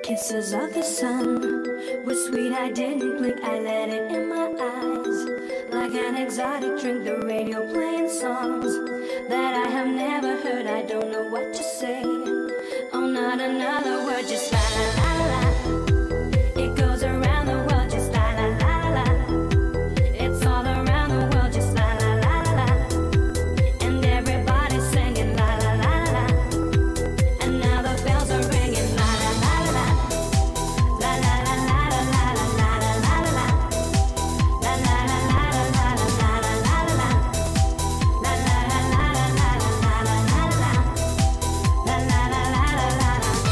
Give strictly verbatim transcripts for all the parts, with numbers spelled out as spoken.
Kisses of the sun was sweet, I didn't blink, I let it in my eyes. Like an exotic drink, the radio playing songs that I have never heard, I don't know what to say. Oh, not another word, just la la la la. It goes around the world, just la la la la. It's all around the world, just la la la la. And everybody's singing la la la la. And now the bells are ringing la la la la. La la la la la la la la la la. La la la la la la la la la la. La la la la la la la la la la. La la la la la la.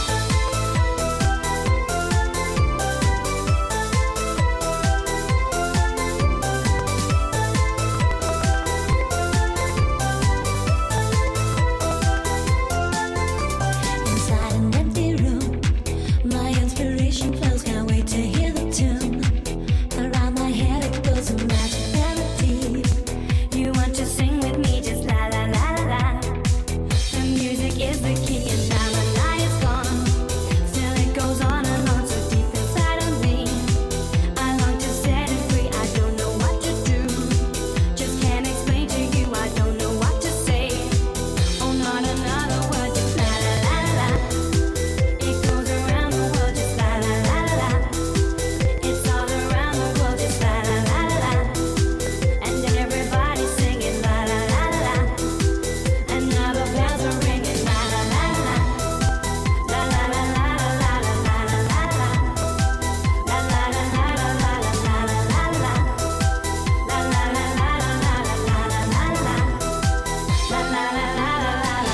Inside an empty room, my inspiration flows, can't wait to hear the tune. Around my head it goes a magic melody. You want to sing with me, just la la la la la. The music is the key and now the night is gone. Still it goes on and on so deep inside of me. I long to set it free, I don't know what to do. Just can't explain to you, I don't know what to say. Oh, not another word, just la la la la. It goes around the world, just la la la la. It's all around the world, just la la la la. And everybody's singing la la la la. And now the bells are ringing la la la la. La la la la la la la la la la. La la la la la la la la la la la. La la la la la la la la la la. La la la la la la.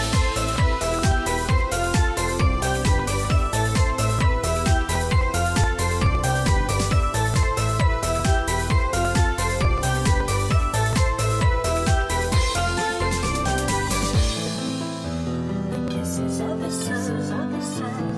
Kisses of the sun, of the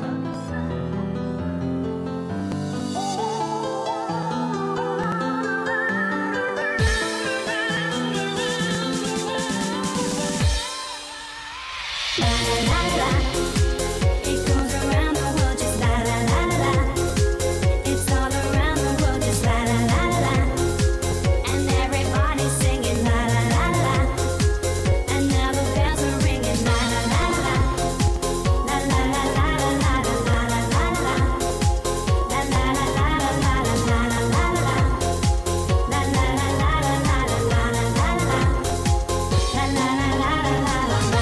La la la la. It goes around the world, just la la la la. It's all around the world, just la la la la. And everybody's singing la la la la. And now the bells are ringing la la la la. La la la la la la la la la la. La la la la la la la la la la. La la la la la la la la la la. La la la la la la la la la.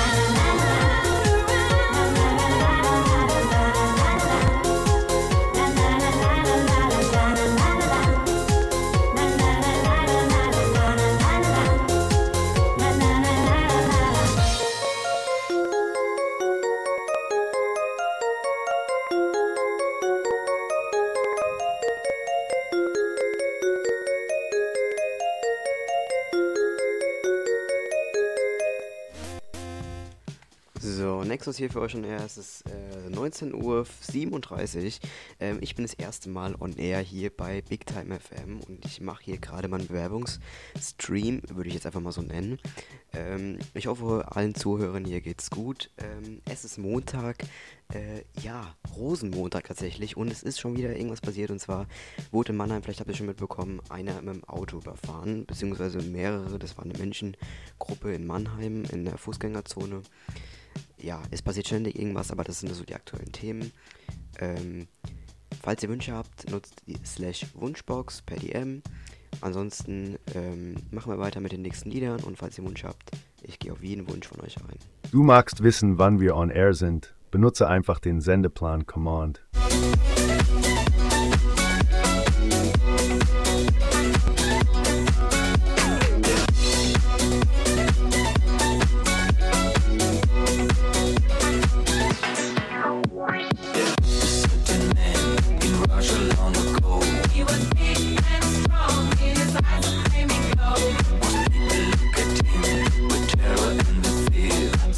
So, Nexus hier für euch on Air. Es ist äh, neunzehn Uhr siebenunddreißig. Ähm, ich bin das erste Mal on Air hier bei Big Time F M und ich mache hier gerade meinen Bewerbungsstream, würde ich jetzt einfach mal so nennen. Ähm, ich hoffe, allen Zuhörern hier geht's gut. Ähm, es ist Montag, äh, ja, Rosenmontag tatsächlich und es ist schon wieder irgendwas passiert und zwar wurde in Mannheim, vielleicht habt ihr schon mitbekommen, einer mit dem Auto überfahren, beziehungsweise mehrere, das war eine Menschengruppe in Mannheim in der Fußgängerzone. Ja, es passiert ständig irgendwas, aber das sind so die aktuellen Themen. Ähm, falls ihr Wünsche habt, nutzt die slash Wunschbox per D M. Ansonsten ähm, machen wir weiter mit den nächsten Liedern und falls ihr Wunsch habt, ich gehe auf jeden Wunsch von euch ein. Du magst wissen, wann wir on air sind. Benutze einfach den Sendeplan Command.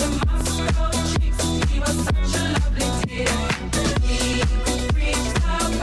He could preach the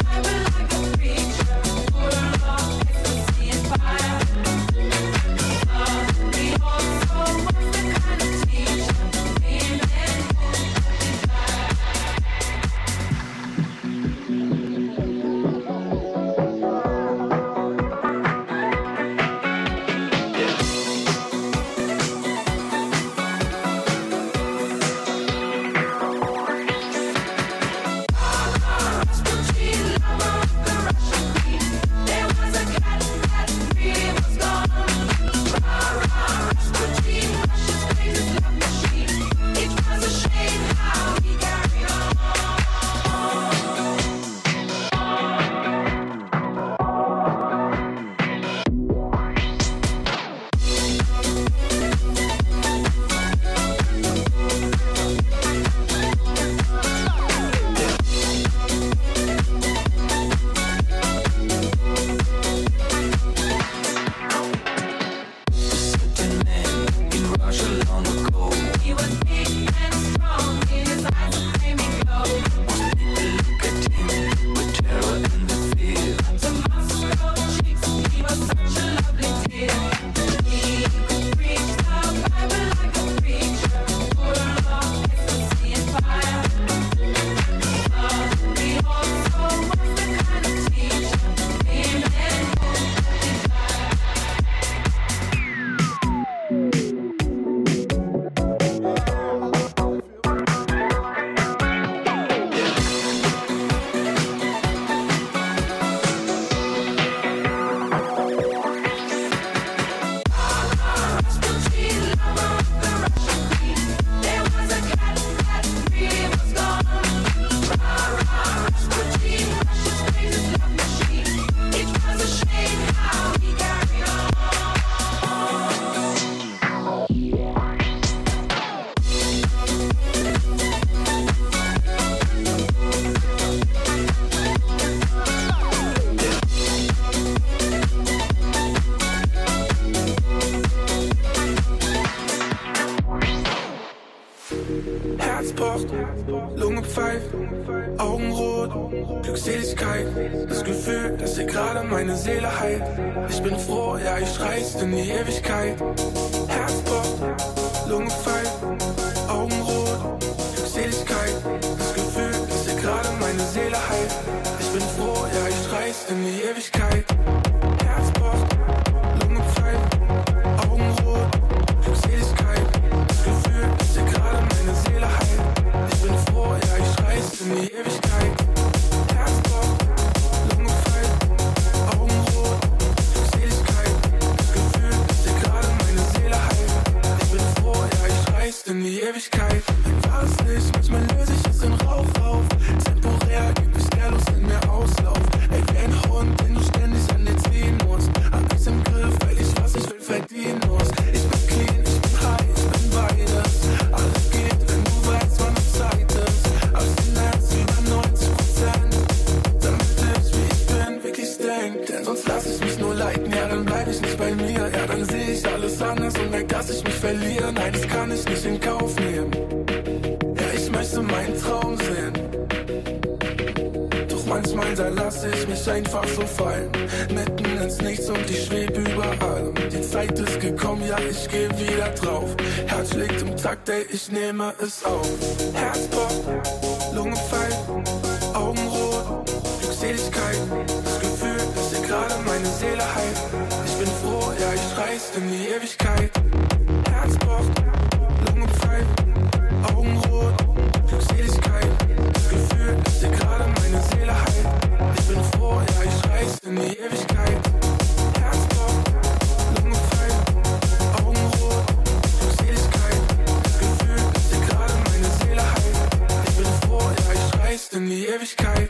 Lunge pfeift, Augen rot, Glückseligkeit. Das Gefühl, dass dir gerade meine Seele heilt. Ich bin froh, ja, ich reiß in die Ewigkeit. Herz pocht, Lunge pfeift, Augen rot, Glückseligkeit. Das Gefühl, dass dir gerade meine Seele heilt. Ich bin froh, ja, ich reiß in die Ewigkeit. Herz pocht, Lunge pfeift, Augen rot, Glückseligkeit. Das Gefühl, dass dir gerade meine Seele heilt. Ich bin froh, ja, ich reiß in die Ewigkeit. Herz pocht, Lunge pfeift, Augen rot, Glückseligkeit. Das Gefühl, dass dir gerade meine Seele heilt. Ich bin froh, ja, ich reiß in die Ewigkeit. Ich war es nicht, manchmal löse ich es in Rauch auf. Temporär gibt es Ehrlos in mir Auslauf. Ey, wie ein Hund, den du ständig an dir ziehen musst. Hab ich's im Griff, weil ich was ich will verdienen muss. Ich bin clean, ich bin high, ich bin beides. Alles geht, wenn du weißt, wann es Zeit ist. Abstinenz über neunzig Prozent. Damit ich, wie ich bin, wirklich denk. Denn sonst lass ich mich nur leiten, ja, dann bleib ich nicht bei mir. Ja, dann seh ich alles anders und merk, dass ich mich verliere. Nein, das kann ich nicht in Kauf nehmen. Ja, ich möchte meinen Traum sehen. Doch manchmal, da lasse ich mich einfach so fallen. Mitten ins Nichts und ich schwebe über allem. Die Zeit ist gekommen, ja, ich geh wieder drauf. Herz schlägt im Takt, ey, ich nehme es auf. Herz pocht, Lunge pfeift, Augen rot, Glückseligkeit. Das Gefühl, dass dir gerade meine Seele heilt. Ich bin froh, ja, ich reiß in die Ewigkeit. Herz pocht, Lunge pfeift, Augen rot, Glückseligkeit. Das Gefühl, dass dir gerade meine Seele heilt. Ich bin froh, ja, ich reiß in die Ewigkeit. Herz pocht, Lunge pfeift, Augen rot, Glückseligkeit. Das Gefühl, dass dir gerade meine Seele heilt. Ich bin froh, ja, ich reiß in die Ewigkeit.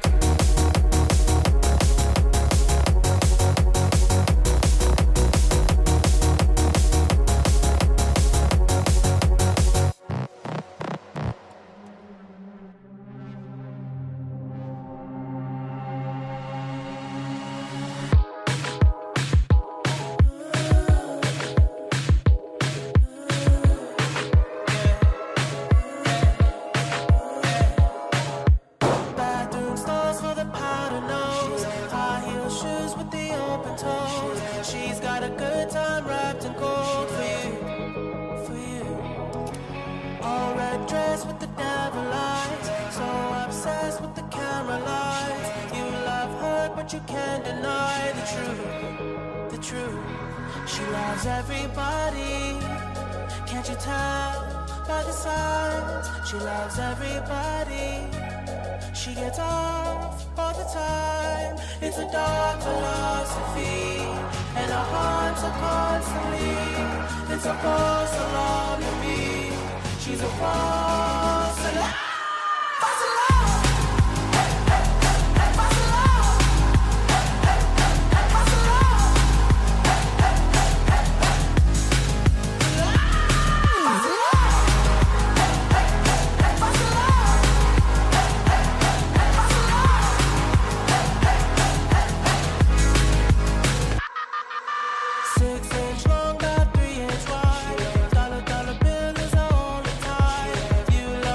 Bathroom stalls for the powder nose. High heel shoes with the open toes. She's got a good time wrapped in gold for you, for you. All red dress with the devil eyes. So obsessed with the camera lights. You love her, but you can't deny the truth, the truth. She loves everybody. Can't you tell by the signs? She loves everybody. She gets off all the time. It's a dark philosophy, and our hearts are constantly. It's a false alarm to me. She's a false alarm. False alarm. False alarm. False alarm. False alarm. Six inch long, got three inch wide. Dollar, dollar bill is our only tie. You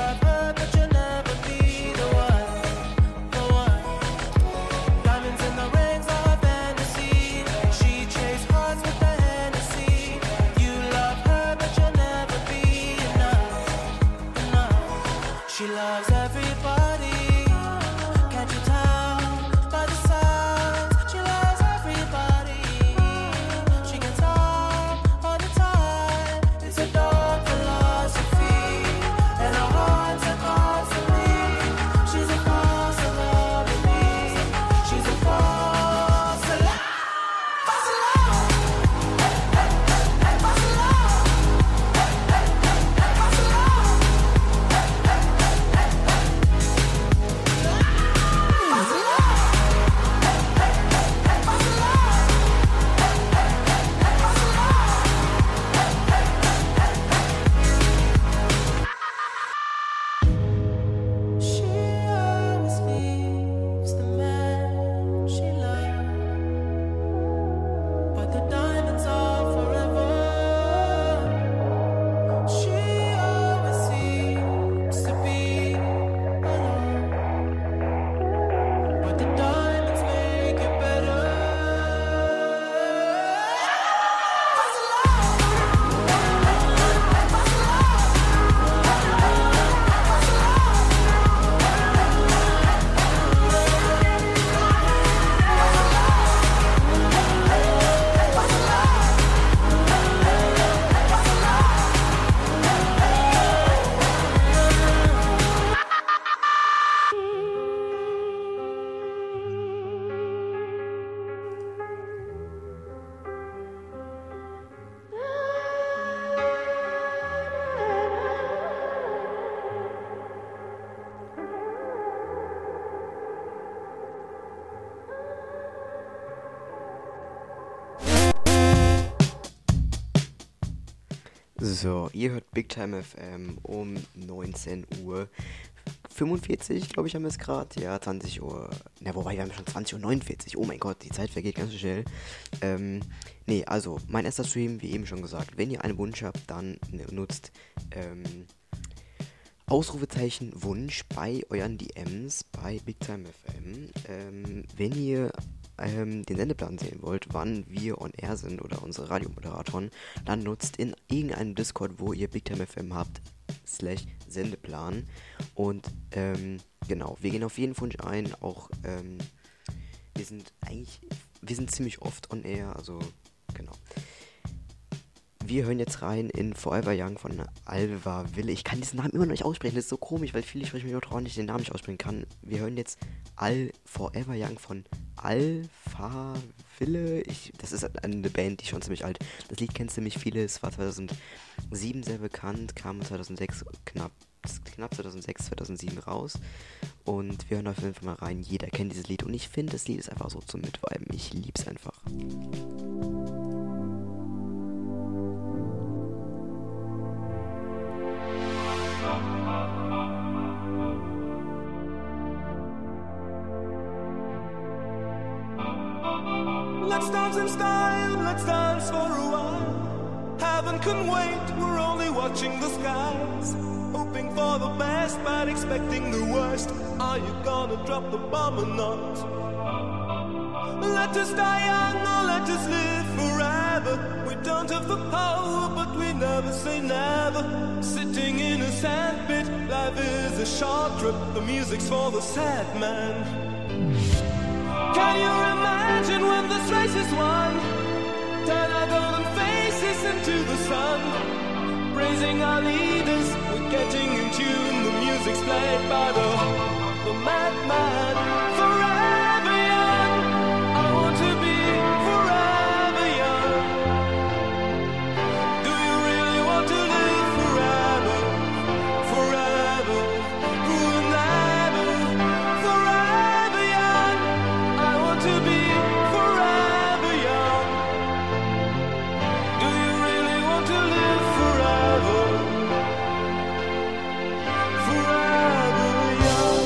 So, ihr hört Big Time F M um neunzehn Uhr fünfundvierzig, glaube ich, haben wir es gerade. Ja, zwanzig Uhr. Na, wobei, wir haben schon zwanzig Uhr neunundvierzig. Oh mein Gott, die Zeit vergeht ganz schnell. Ähm, nee, also, mein erster Stream, wie eben schon gesagt. Wenn ihr einen Wunsch habt, dann nutzt ähm, Ausrufezeichen Wunsch bei euren D Ms bei Big Time F M. Ähm, wenn ihr ähm, den Sendeplan sehen wollt, wann wir on air sind oder unsere Radiomoderatoren, dann nutzt in irgendeinem Discord, wo ihr Big Time F M habt, slash Sendeplan. Und ähm, genau, wir gehen auf jeden Wunsch ein. Auch ähm, wir sind eigentlich, wir sind ziemlich oft on air, also genau. Wir hören jetzt rein in Forever Young von Alva Wille. Ich kann diesen Namen immer noch nicht aussprechen, das ist so komisch, weil viele sprechen mir auch nicht den Namen nicht aussprechen kann. Wir hören jetzt Al Forever Young von Alva Wille. Ich, das ist eine Band, die ist schon ziemlich alt. Das Lied kennt ziemlich viele, es war zweitausendsieben sehr bekannt, kam zweitausendsechs knapp, knapp zweitausendsechs, zweitausendsieben raus. Und wir hören auf jeden Fall mal rein. Jeder kennt dieses Lied und ich finde, das Lied ist einfach so zum Mitviben. Ich lieb's einfach. Let's dance in style, let's dance for a while. Heaven can wait, we're only watching the skies. Hoping for the best, but expecting the worst. Are you gonna drop the bomb or not? Let us die young or let us live forever. We don't have the power, but we never say never. Sitting in a sandpit, life is a short trip. The music's for the sad man. Can you imagine when this race is won? Turn our golden faces into the sun. Praising our leaders, we're getting in tune. The music's played by the, the madman. Forever young, I want to be forever young. Do you really want to live forever? Forever, forever, forever young. I want to be forever young. Do you really want to live forever? Forever young.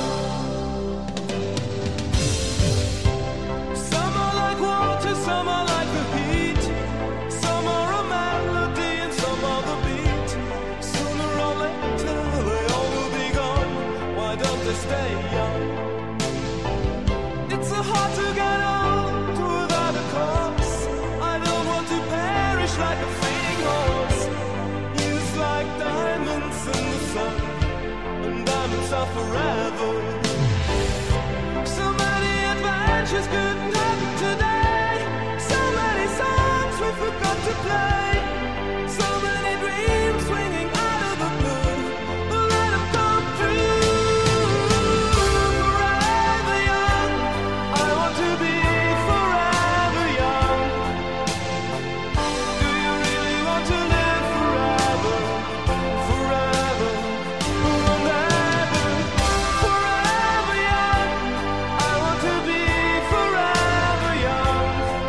Some are like water, some are like the heat. Some are a melody and some are the beat. Sooner or later they all will be gone. Why don't they stay young? It's so hard to get old without a cause. I don't want to perish like a fleeting horse. He's like diamonds in the sun, and diamonds are forever. So many adventures couldn't happen today. So many songs we forgot to play. So many dreams swinging out of the blue. We'll let them come true. Forever young, I want to be forever young. Do you really want to live forever? Forever, forever, forever young. I want to be forever young.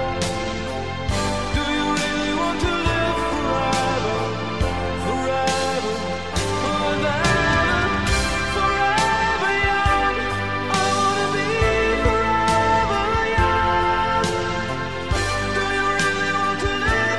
Do you really want to live forever? Forever, forever, forever young. I want to be forever young. Do you really want to live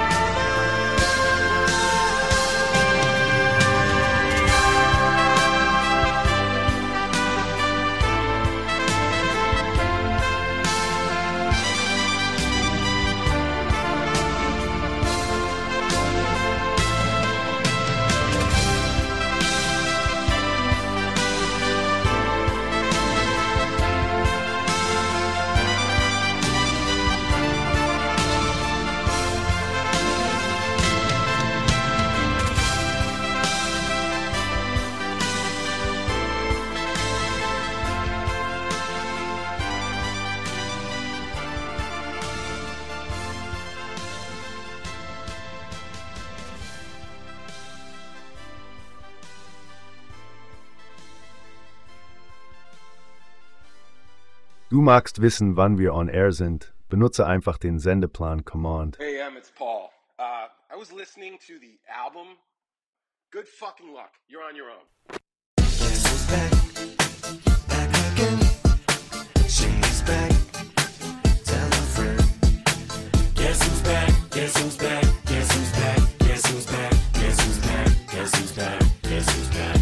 Du magst wissen, wann wir on air sind. Benutze einfach den Sendeplan Command. Hey, Em, it's Paul. Uh, I was listening to the album. Good fucking luck. You're on your own. Guess who's back? Back again. She's back. Tell a friend. Guess who's back? Guess who's back? Guess who's back? Guess who's back? Guess who's back? Guess who's back? Guess who's back?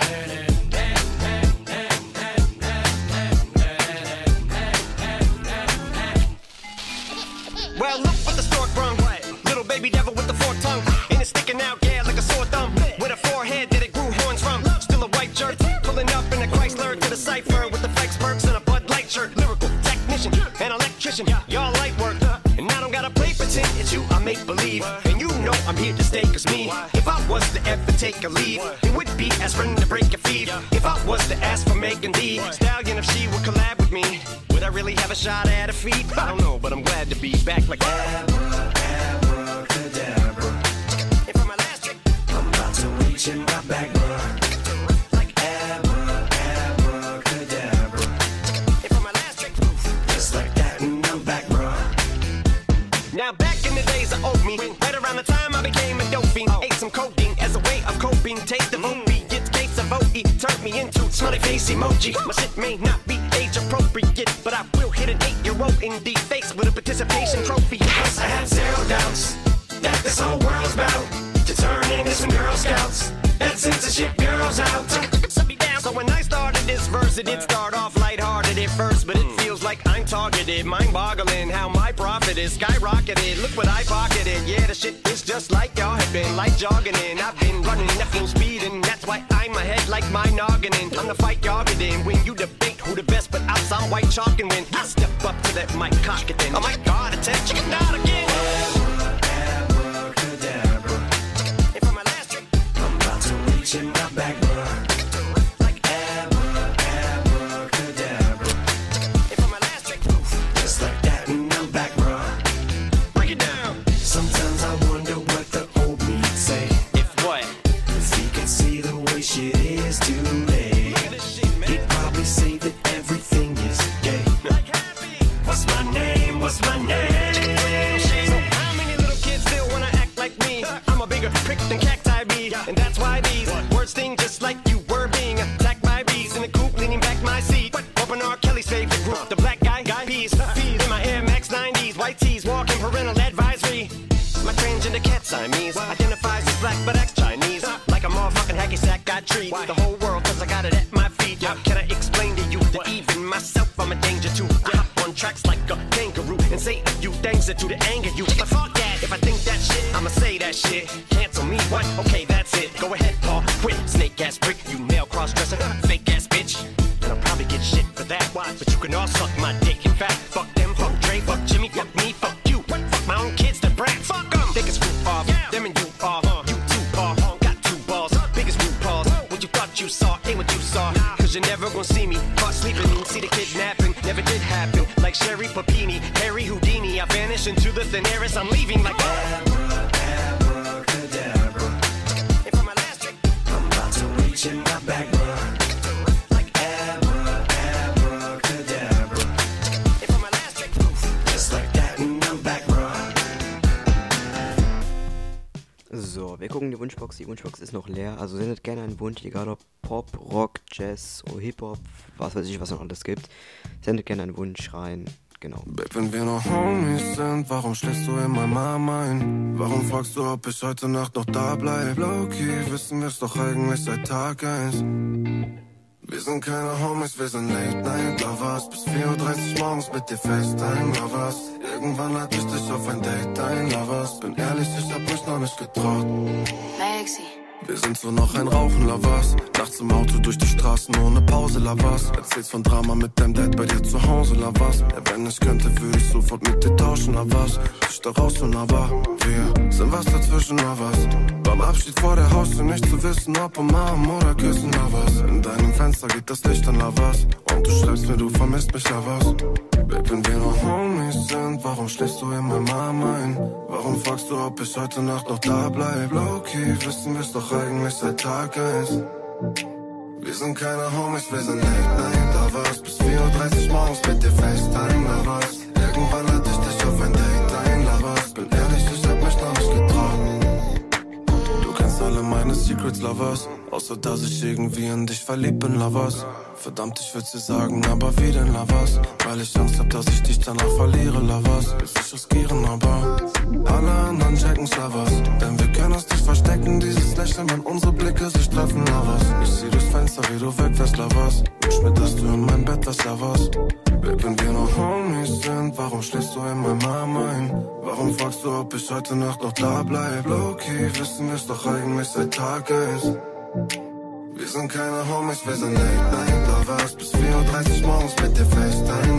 Well, look what the stork brung. Little baby devil with the forked tongue. And it's sticking out, yeah, like a sore thumb. With a forehead that it grew horns from. Still a white shirt, pulling up in a Chrysler to the cipher with the fake smirks and a Bud Light shirt. Lyrical technician, an electrician, y'all light work. And I don't gotta play pretend, it's you I make believe. And you know I'm here to stay, cause me, if I was to ever take a leave, it would be aspirin to break a feed. If I was to ask for Megan Thee Stallion, if she would collab with me, would I really have a shot at a feat? I don't know, but I'm glad to be back like Abra, abracadabra. And for my last trick, I'm about to reach in my back, bruh. Like Abra, abracadabra. And for my last trick, just like that, and I'm back, bruh. Now back in the days of old me, right around the time I became a dope fiend, ate some codeine as a way of coping. Taste of opiates, case of O E turned me into smiley face emoji. My shit may not be age appropriate, but I will hit an eight-year-old in the face with a participation trophy. Cause I have zero doubts that this whole world's bout to turn into some Girl Scouts. That censorship bureau's out. So when I started this verse, it did start off lighthearted at first, but it feels like I'm targeted. Mind-boggling how my profit is skyrocketed. Look what I pocketed. Yeah, the shit is just like y'all have been, like jogging in. I've been running at full speed, and that's why I'm ahead like my noggin in. I'm the fight y'all get in when you debate who the best, but I'm some white chalk, and when I step up to that mic, cock it then. Oh my God, it's a chicken out again. Abracadabra. And for my last trick, I'm about to reach in my back, bruh. And that's why these words sting just like you were being attacked by bees in the coop, leaning back my seat. Open R. Kelly's favorite group, the black guy, guy peas. Feed in my Air Max nineties, white tees, walking parental advisory. My transgender cat Siamese identifies as black but acts Chinese. Like a motherfucking hacky sack, I treat the whole world cause I got it at my feet. How can I explain to you that even myself I'm a danger to? I hop on tracks like a kangaroo and say a few things that do to anger you. But fuck that, if I think that shit, I'ma say that shit. Cancel me, what? Okay, that's it. Go ahead, Paul, quit. Snake ass prick, you male cross-dresser, fake ass bitch. And I'll probably get shit for that. Why? But you can all suck my dick. In fact, fuck them, fuck Dre, fuck Jimmy, fuck me, fuck you. Fuck my own kids, the brats. Fuck them. They can screw off, them and you off. You two paw, got two balls, biggest root paws. What you thought you saw ain't what you saw. Cause you're never gonna see me caught sleeping. See the kidnapping, never did happen. Like Sherry Papini, Harry Houdini. I vanish into the thin air as I'm leaving like Abra, abracadabra. And for my last trick, I'm about to reach in my back, bruh. Like Abra, abracadabra. And for my last trick, just like that, and I'm back, bruh. So, wir gucken die Wunschbox. Die Wunschbox ist noch leer. Also sendet gerne einen Wunsch, egal ob Pop, Rock, Jazz oder Hip-Hop, was weiß ich, was noch alles gibt. Sendet gerne einen Wunsch rein. Genau. Babe, wenn wir noch Homies sind, warum schläfst du in mein Mama ein? Warum fragst du, ob ich heute Nacht noch da bleib? Low-key, wissen wir's doch eigentlich seit Tag eins. Wir sind keine Homies, wir sind Late-Night-Lovers. Bis vier Uhr dreißig morgens mit dir FaceTime-Lovers. Irgendwann lade ich dich auf ein Date ein, Lovers. Bin ehrlich, ich hab mich noch nicht getraut. Lexi. Wir sind so noch ein Rauchen, Lovers. Nachts im Auto durch die Straßen ohne Pause, Lovers. Erzählst von Drama mit deinem Dad bei dir zu Hause, Lovers. Ja, wenn ich könnte, würde ich sofort mit dir tauschen, Lovers. Dich da rausholen, aber wir sind was dazwischen, Lovers. Beim Abschied vor der Haustür nicht zu wissen, ob umarmen oder küssen, Lovers. In deinem Fenster geht das Licht an, Lovers. Und du schreibst mir, du vermisst mich, Lovers. Babe, wenn wir noch Homies sind, warum schläfst du in mein Mama ein? Warum fragst du, ob ich heute Nacht noch da bleib? Low-key, wissen wir's doch eigentlich seit Tag eins. Wir sind keine Homies, wir sind Late-Night-Lovers. Bis vier Uhr dreißig morgens mit dir FaceTime-Lovers. Irgendwann lade ich dich auf ein Date ein, Lovers. Bin ehrlich, ich hab mich noch nicht getraut. Lovers. Außer dass ich irgendwie in dich verliebt bin, Lovers. Verdammt, ich würd's dir sagen, aber wie denn, Lovers? Weil ich Angst hab, dass ich dich danach verliere, Lovers. Willst dich riskieren, aber alle anderen checken's, Lovers. Denn wir können uns nicht verstecken, dieses Lächeln, wenn unsere Blicke sich treffen, Lovers. Ich sieh durchs Fenster, wie du wegfährst, Lovers. Wünsch mir, dass du in mein Bett wärst, Lovers. Wenn wir noch Homies sind, warum schläfst du in mein Mama ein? Warum fragst du, ob ich heute Nacht noch da bleib? Low-key, wissen wir's doch eigentlich seit Tag eins. Wir sind keine Homies, wir sind Late-Night-Lovers. Bis vier Uhr dreißig morgens mit dir FaceTime.